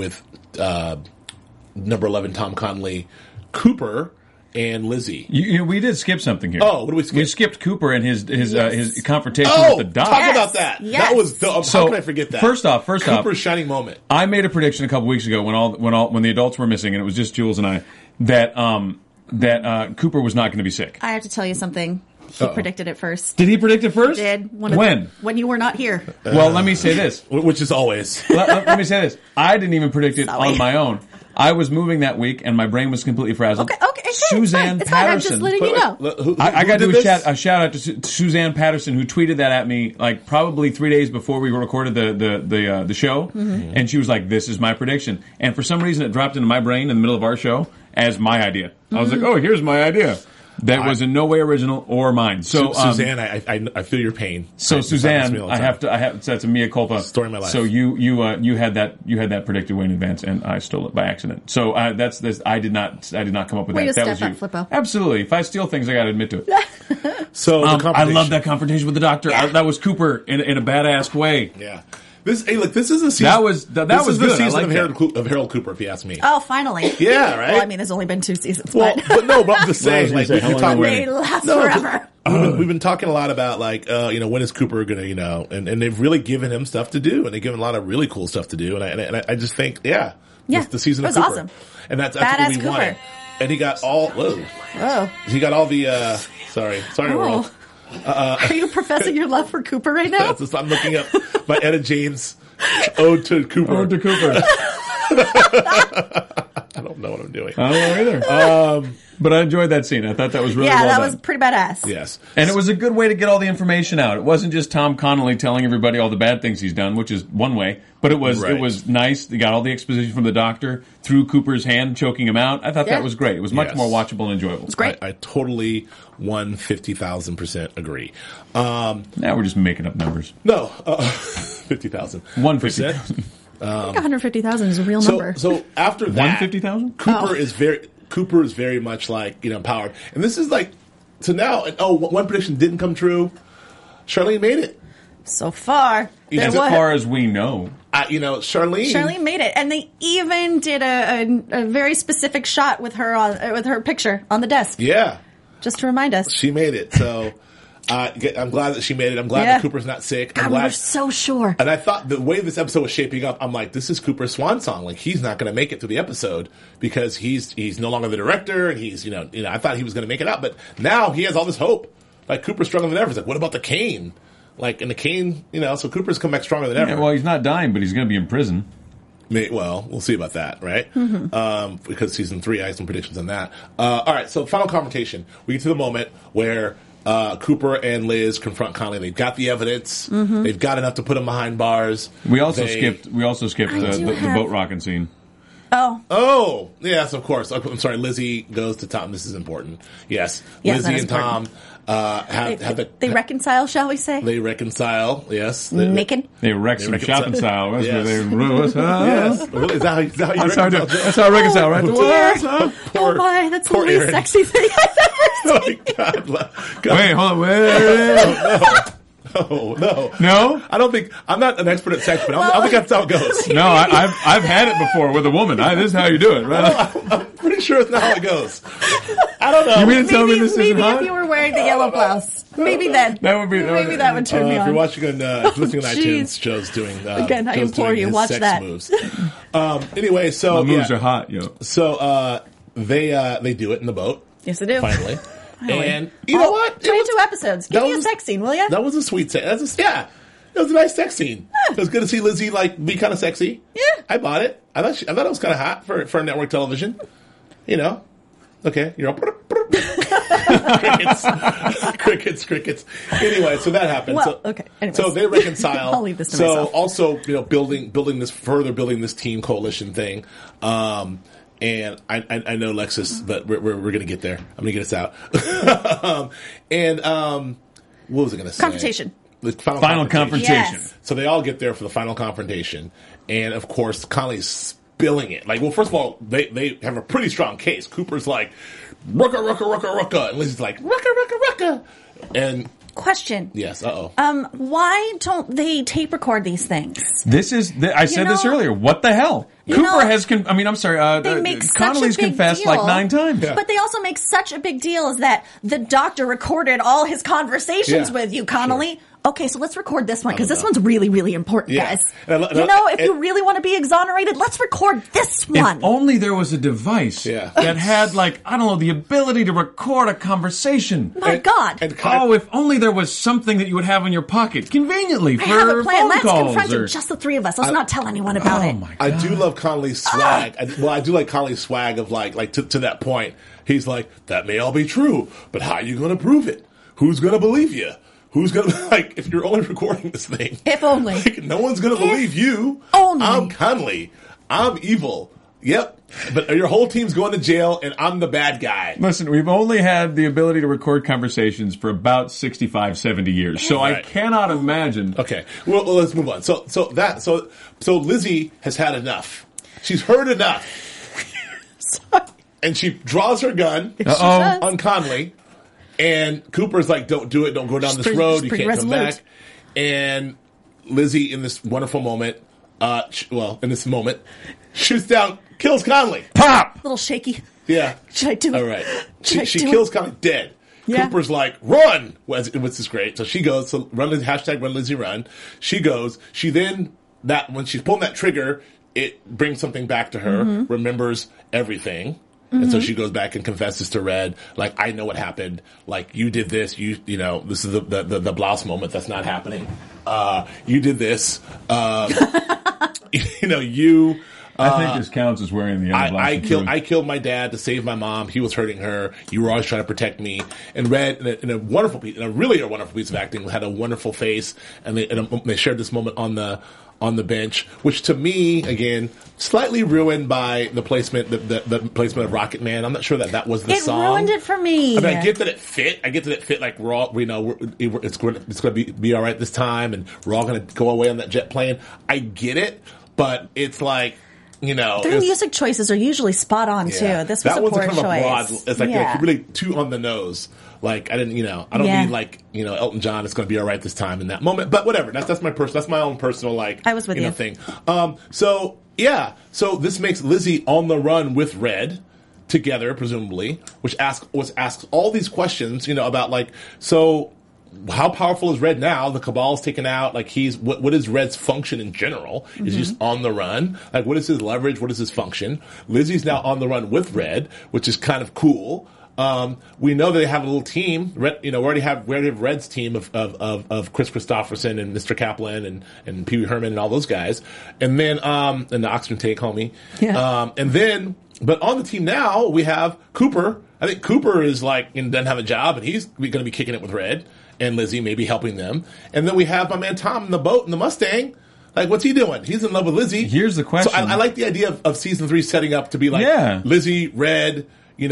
number 11 Tom Connolly, Cooper, and Lizzie. We did skip something here. Oh, what did we skip? We skipped Cooper and his confrontation with the doc. Talk about that. Yes. That was how can I forget that? First off, Cooper's shining moment. I made a prediction a couple weeks ago when the adults were missing and it was just Jules and I that Cooper was not going to be sick. I have to tell you something. He predicted it first. Did he predict it first? He did. When? When you were not here. Well, let me say this. Which is always. let me say this. I didn't even predict it on my own. I was moving that week, and my brain was completely frazzled. Okay. Suzanne it's Patterson. Fine. I'm just letting you know. I got to do a shout out to Suzanne Patterson, who tweeted that at me like probably 3 days before we recorded the show, and she was like, "This is my prediction." And for some reason, it dropped into my brain in the middle of our show as my idea. I was like, "Oh, here's my idea." That was in no way original or mine. So Suzanne, I feel your pain. So Suzanne, I have that's a mea culpa. Story of my life. So you had that predicted way in advance, and I stole it by accident. So that's this. I did not come up with that. That was you. Flippo. Absolutely. If I steal things, I got to admit to it. So I love that confrontation with the doctor. Yeah. That was Cooper in a badass way. Yeah. This is a season. That was the good. season of Harold Cooper, if you ask me. Oh, finally. Yeah, right. Well, I mean, there's only been 2 seasons. But I'm just saying, like, they last forever. We've been talking a lot about, like, when is Cooper gonna, and they've really given him stuff to do, and they've given a lot of really cool stuff to do, and I just think, the season of Cooper. Awesome. And that's Badass what we Cooper. wanted. And he got all, he got all the, sorry, Earl. Are you professing your love for Cooper right now? That's just, I'm looking up my Etta James Ode to Cooper. Ode to Cooper. I don't know what I'm doing. I don't know either. But I enjoyed that scene. I thought that was really well that done. was pretty badass. Yes. And it was a good way to get all the information out. It wasn't just Tom Connolly telling everybody all the bad things he's done, which is one way, but it was nice. They got all the exposition from the doctor through Cooper's hand, choking him out. I thought that was great. It was much more watchable and enjoyable. It's great. I totally 150,000% agree. Now we're just making up numbers. No, 50,000. 150,000. I think 150,000 is a real number. So after that, 150,000? Cooper is very much like, empowered. And this is like, so now, one prediction didn't come true. Charlene made it. So far. As far as we know. Charlene made it. And they even did a very specific shot with her with her picture on the desk. Yeah. Just to remind us. She made it. So I'm glad that she made it. I'm glad that Cooper's not sick. God, we're so sure. And I thought the way this episode was shaping up, I'm like, this is Cooper's swan song. Like, he's not going to make it through the episode because he's no longer the director, and he's I thought he was going to make it out, but now he has all this hope. Like, Cooper's stronger than ever. It's like, what about the cane? Like, and the cane, so Cooper's come back stronger than ever. Yeah, well, he's not dying, but he's going to be in prison. Well, we'll see about that, right? Mm-hmm. Because season 3, I have some predictions on that. All right, so final confrontation. We get to the moment where Cooper and Liz confront Connolly. They've got the evidence. Mm-hmm. They've got enough to put him behind bars. We also skipped the boat rocking scene. Oh, yes, of course. I'm sorry. Lizzie goes to Tom. This is important. Yes, Lizzie and Tom they reconcile, shall we say? They reconcile. Yes, naked. They wreck some shopping style. Yes. Yes. Is that how you reconcile? That's how I reconcile, right? Oh my, that's the least sexy thing I've ever seen. God. Wait, hold on. Wait. No? I don't think, I'm not an expert at sex, but I don't think that's how it goes. No, I've had it before with a woman. This is how you do it, right? I'm pretty sure it's not how it goes. I don't know. You mean to tell me this isn't hot? Maybe if you were wearing the yellow blouse. Maybe then. That would be. Maybe that would turn me on. If you're watching listening on iTunes, Joe's doing, again, I implore you, watch that. Moves. Anyway, so. My moves are hot, yo. So, they do it in the boat. Yes, they do. Finally. And you know what? 22 episodes. Give me a sex scene, will you? That was a sweet sex. It was a nice sex scene. It was good to see Lizzie be kind of sexy. Yeah, I bought it. I thought it was kind of hot for network television. Okay, you're all crickets. Anyway, so that happened. Well, okay. Anyways. So they reconcile. I'll leave this to myself. So also, building this team coalition thing. And I know Lexus, but we're going to get there. I'm going to get us out. What was I going to say? Confrontation. the final confrontation. Yes. So they all get there for the final confrontation, and of course Connolly's spilling it. Like, well, first of all, they have a pretty strong case. Cooper's like, rucka, rucka, rucka, rucka, and Lizzie's like, rucka, rucka, rucka, and question. Yes. Why don't they tape record these things? I said this earlier. What the hell? Cooper has. I'm sorry. They make Connolly's such a big confessed deal, like 9 times. Yeah. But they also make such a big deal is that the doctor recorded all his conversations with you, Connolly. Sure. Okay, so let's record this one because this one's really, really important, guys. If you really want to be exonerated, let's record this one. If only there was a device that had, the ability to record a conversation. My God. If only there was something that you would have in your pocket conveniently for I have a plan. phone Let's calls. confront it, just the 3 of us. Let's not tell anyone about it. My God. I do love Connolly's swag. I do like Connolly's swag of to that point. He's like, that may all be true, but how are you going to prove it? Who's going to believe you? Who's going to, if you're only recording this thing. If only. No one's going to believe you. Only. I'm Connolly. I'm evil. Yep. But your whole team's going to jail, and I'm the bad guy. Listen, we've only had the ability to record conversations for about 65, 70 years. So I cannot imagine. Okay. Well, let's move on. So Lizzie has had enough. She's heard enough. And she draws her gun on Connolly. And Cooper's like, don't do it. Don't go down this road. You can't come back. And Lizzie, in this wonderful moment, shoots down, kills Connolly. Pop! A little shaky. Yeah. Should I do it? All right. She kills Connolly dead. Yeah. Cooper's like, run! Which is great. So she goes, run Lizzie run. She goes. She then, when she's pulling that trigger, it brings something back to her, remembers everything. And so she goes back and confesses to Red, like, I know what happened. Like, you did this. You know, this is the blouse moment. That's not happening. You did this. You. I think this counts as wearing the yellow blouse. I killed my dad to save my mom. He was hurting her. You were always trying to protect me. And Red, in a wonderful piece, wonderful piece of acting, had a wonderful face. And they shared this moment on the bench, which to me, again, slightly ruined by the placement, the placement of Rocket Man. I'm not sure that was the song. It ruined it for me. I mean, I get that it fit. Like we're all, it's going to be all right this time, and we're all going to go away on that jet plane. I get it, but it's like, their music choices are usually spot on too. This was a poor choice. It's like really too on the nose. Like I didn't, I don't need Elton John. It's going to be all right this time in that moment. But whatever. That's my own personal I was with you thing. So this makes Lizzie on the run with Red together, presumably, which asks all these questions, about how powerful is Red now? The Cabal's taken out. Like what is Red's function in general? Is he just on the run? Like what is his leverage? What is his function? Lizzie's now on the run with Red, which is kind of cool. We know they have a little team. We already have Red's team of Chris Christopherson and Mr. Kaplan and Pee Wee Herman and all those guys. And then, and the Oxygen Tank homie. Yeah. But on the team now, we have Cooper. I think Cooper is doesn't have a job and he's going to be kicking it with Red and Lizzie, maybe helping them. And then we have my man Tom in the boat in the Mustang. Like, what's he doing? He's in love with Lizzie. Here's the question. So I like the idea of season 3 setting up to be Lizzie, Red,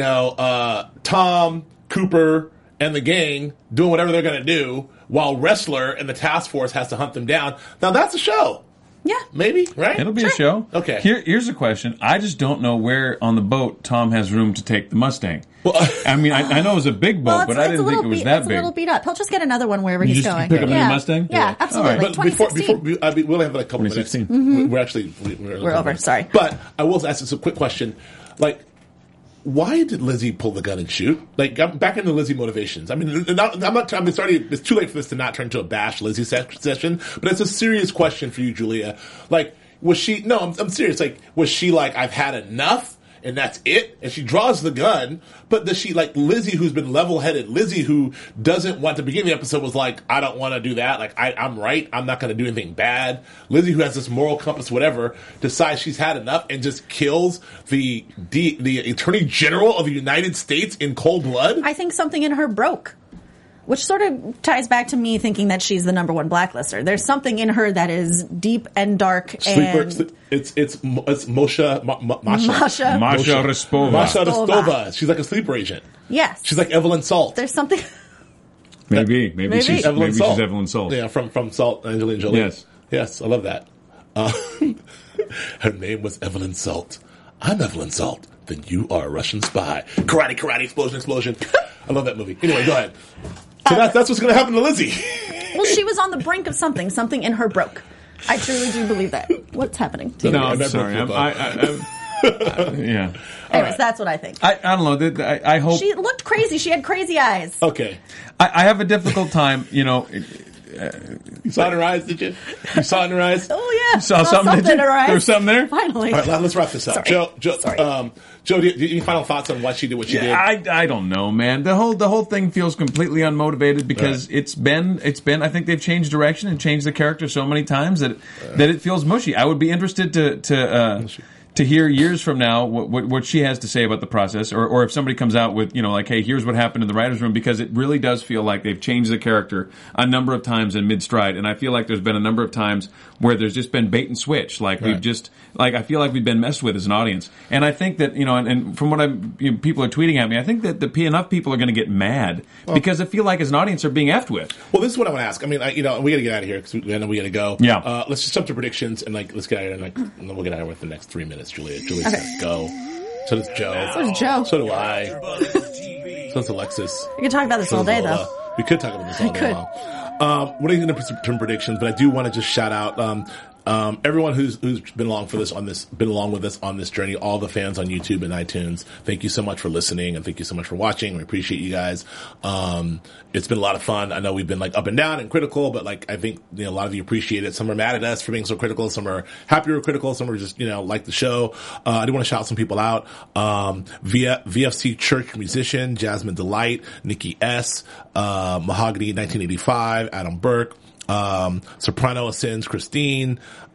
Tom, Cooper, and the gang doing whatever they're going to do while Wrestler and the task force has to hunt them down. Now, that's a show. Yeah. Maybe, right? It'll be a show. Okay. Here's a question. I just don't know where on the boat Tom has room to take the Mustang. Well, I mean, I know it was a big boat, but I didn't think it was that big. It's a little beat up. He'll just get another one wherever he's going. Pick up a new Mustang? Yeah, absolutely. Right. But before we only have a couple minutes. We're over. Sorry. But I will ask this a quick question. Why did Lizzie pull the gun and shoot? I'm back into Lizzie motivations. I mean, it's too late for this to not turn into a bash Lizzie session, but it's a serious question for you, Julia. Was she, I'm serious. Was she I've had enough and that's it? And she draws the gun, but does she, Lizzie who's been level-headed, Lizzie who doesn't want to begin the episode was I don't want to do that. I'm right. I'm not going to do anything bad. Lizzie who has this moral compass, whatever, decides she's had enough and just kills the Attorney General of the United States in cold blood? I think something in her broke. Which sort of ties back to me thinking that she's the number one blacklister. There's something in her that is deep and dark. It's Masha Rostova. Masha Rostova. She's like a sleeper agent. Yes. She's like Evelyn Salt. There's something. Maybe she's Salt. Evelyn Salt. Yeah, from Salt, Angelina Jolie. Yes, I love that. Her name was Evelyn Salt. I'm Evelyn Salt. Then you are a Russian spy. Karate, explosion. I love that movie. Anyway, go ahead. So that's what's going to happen to Lizzie. Well, she was on the brink of something. Something in her broke. I truly do believe that. What's happening? No, I'm sorry. Yeah. Anyways, that's what I think. I don't know. I hope she looked crazy. She had crazy eyes. Okay. I have a difficult time, you know. You saw it in her eyes, did you? You saw it in her eyes? Oh, yeah. You saw something in her eyes? There was something there? Finally. All right, let's wrap this up. Joe, do you have any final thoughts on why she did what she did? I don't know, man. The whole thing feels completely unmotivated because it's been. I think they've changed direction and changed the character so many times that it feels mushy. I would be interested to hear years from now what she has to say about the process, or if somebody comes out with, you know, like, hey, here's what happened in the writer's room, because it really does feel like they've changed the character a number of times in mid-stride, and I feel like there's been a number of times where there's just been bait and switch, like we've just, like, I feel like we've been messed with as an audience, and I think that, you know, and from what people are tweeting at me, I think that enough people are going to get mad because I feel like as an audience they're being effed with. Well, this is what I want to ask. I mean, we got to get out of here because I know we got to go. Yeah. Let's just jump to predictions and let's get out of here and then we'll get out of here with the next 3 minutes. Julia says go. So does Joe. So does Joe. So do I. So does Alexis. We could talk about this all day, though. We could talk about this all day long. We're going to put some predictions, but I do want to just shout out everyone who's been along with us on this journey, all the fans on YouTube and iTunes. Thank you so much for listening and thank you so much for watching. We appreciate you guys. It's been a lot of fun. I know we've been like up and down and critical, but like I think, you know, a lot of you appreciate it. Some are mad at us for being so critical. Some are happy we're critical. Some are just, you know, like the show. I do want to shout some people out. VFC Church musician, Jasmine Delight, Nikki S, Mahogany 1985, Adam Burke, Soprano Ascends, Christine,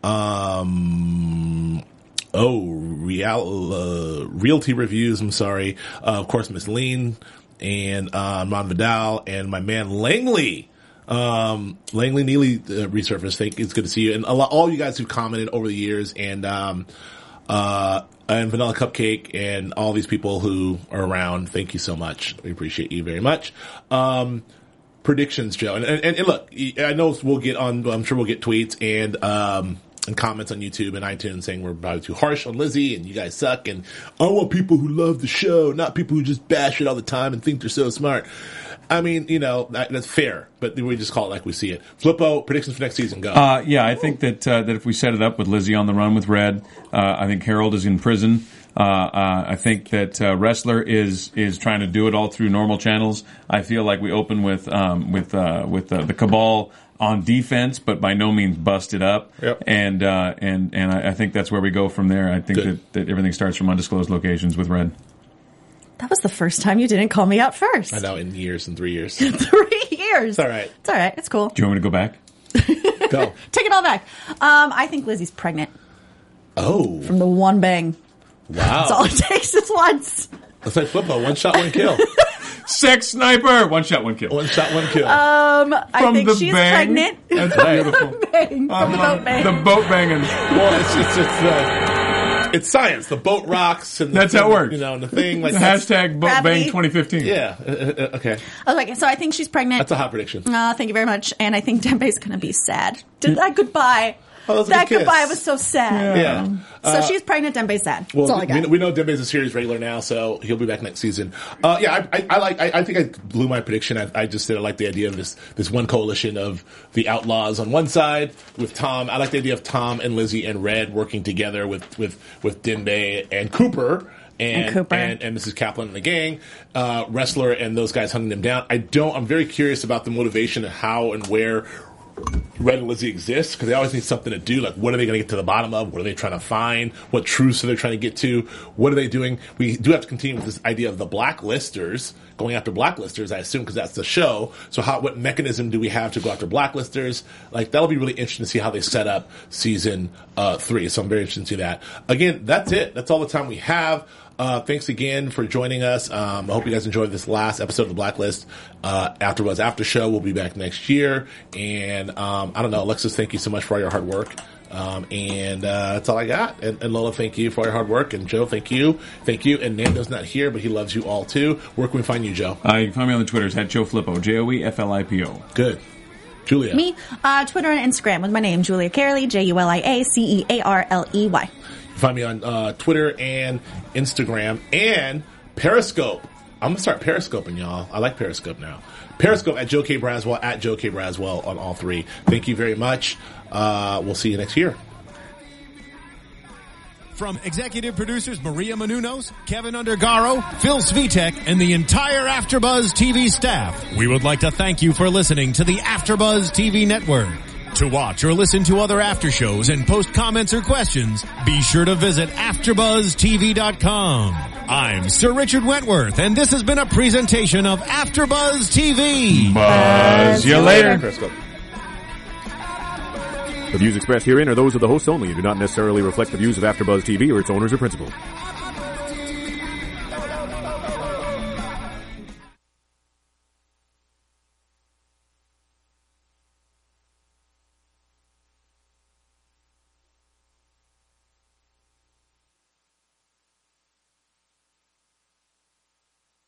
Realty Reviews, I'm sorry, of course, Miss Lean, and, Ron Vidal, and my man Langley. Langley Neely, resurfaced. It's good to see you. And all you guys who've commented over the years, and Vanilla Cupcake, and all these people who are around, thank you so much. We appreciate you very much. Predictions, Joe, and look, I know I'm sure we'll get tweets and comments on YouTube and iTunes saying we're probably too harsh on Lizzie and you guys suck, and I want people who love the show, not people who just bash it all the time and think they're so smart. I mean, you know, that's fair, but we just call it like we see it. Flippo, predictions for next season, go. Yeah, I think that if we set it up with Lizzie on the run with Red, I think Harold is in prison. I think that Wrestler is trying to do it all through normal channels. I feel like we open with the Cabal on defense, but by no means busted up. Yep. And I think that's where we go from there. I think that everything starts from undisclosed locations with Red. That was the first time you didn't call me out first. I know, in 3 years. 3 years. It's all right. It's all right. It's cool. Do you want me to go back? Go. Take it all back. I think Lizzie's pregnant. Oh. From the one bang. Wow. That's all it takes is once. That's like Flippo. One shot, one kill. Sex sniper. One shot, one kill. One shot, one kill. I think she's pregnant. That's beautiful. From the boat bang. The boat banging. Well, it's science. The boat rocks, and that's how it works. You know, and the thing like hashtag boat bang 2015. Yeah. Okay. Okay, so I think she's pregnant. That's a hot prediction. Thank you very much. And I think Dembe's going to be sad. That goodbye. Oh, that goodbye was so sad. Yeah. So she's pregnant. Dembe's sad. Well, that's all I got. We know Dembe's a series regular now, so he'll be back next season. Yeah, I think I blew my prediction. I just said I like the idea of this one coalition of the Outlaws on one side with Tom. I like the idea of Tom and Lizzie and Red working together with Dembe and Cooper. And Mrs. Kaplan and the gang, Wrestler and those guys hunting them down. I'm very curious about the motivation of how and where Red and Lizzie exists, because they always need something to do. Like, what are they going to get to the bottom of? What are they trying to find? What truths are they trying to get to? What are they doing? We do have to continue with this idea of the blacklisters, going after blacklisters, I assume, because that's the show. So what mechanism do we have to go after blacklisters? Like, that'll be really interesting to see how they set up season 3. So I'm very interested to see that. Again, that's it. That's all the time we have. Thanks again for joining us. I hope you guys enjoyed this last episode of The Blacklist. After show, we'll be back next year. And, I don't know, Alexis, thank you so much for all your hard work. And that's all I got. And Lola, thank you for your hard work. And Joe, thank you. And Nando's not here, but he loves you all too. Where can we find you, Joe? You can find me on the Twitters at Joe Flippo, JoeFlipo. Good. Julia. Me, Twitter and Instagram with my name, Julia Carley, JuliaCarley. You can find me on Twitter and Instagram and Periscope. I'm going to start Periscoping, y'all. I like Periscope now. Periscope at Joe K. Braswell, at Joe K. Braswell on all three. Thank you very much. We'll see you next year. From executive producers Maria Menounos, Kevin Undergaro, Phil Svitek, and the entire AfterBuzz TV staff, we would like to thank you for listening to the AfterBuzz TV network. To watch or listen to other after shows and post comments or questions, be sure to visit AfterBuzzTV.com. I'm Sir Richard Wentworth, and this has been a presentation of AfterBuzz TV. Buzz you later. The views expressed herein are those of the hosts only and do not necessarily reflect the views of AfterBuzz TV or its owners or principals.